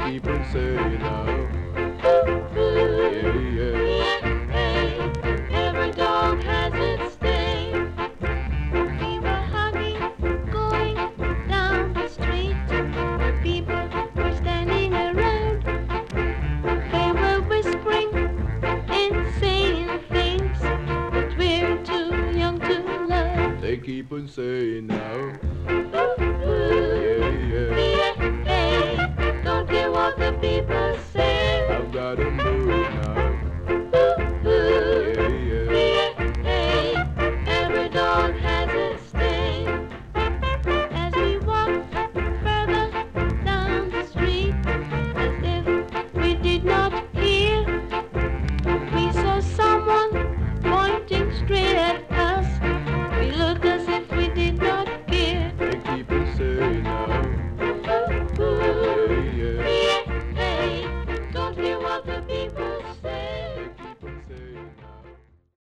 keep on saying now. Yeah, yeah. Every dog has its day. We were hugging, going down the street. People were standing around. They were whispering and saying things that we're too young to love. They keep on saying now. Yeah, yeah. Don't care what the people